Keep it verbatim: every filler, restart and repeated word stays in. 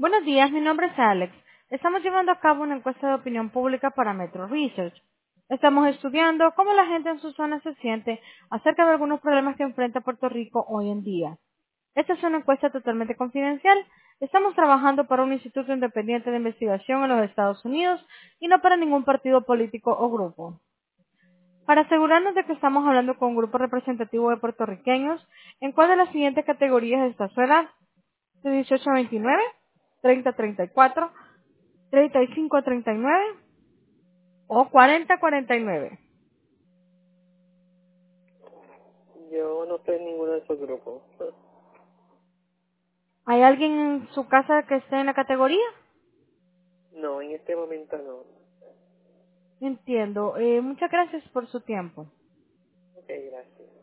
Buenos días, mi nombre es Alex. Estamos llevando a cabo una encuesta de opinión pública para Metro Research. Estamos estudiando cómo la gente en su zona se siente acerca de algunos problemas que enfrenta Puerto Rico hoy en día. Esta es una encuesta totalmente confidencial. Estamos trabajando para un instituto independiente de investigación en los Estados Unidos y no para ningún partido político o grupo. Para asegurarnos de que estamos hablando con un grupo representativo de puertorriqueños, ¿en cuál de las siguientes categorías está su edad? De dieciocho a veintinueve, treinta a treinta y cuatro, treinta y cinco a treinta y nueve o cuarenta a cuarenta y nueve. Yo no estoy en ninguno de esos grupos. ¿Hay alguien en su casa que esté en la categoría? No, en este momento no. Entiendo. Eh, muchas gracias por su tiempo. Ok, gracias.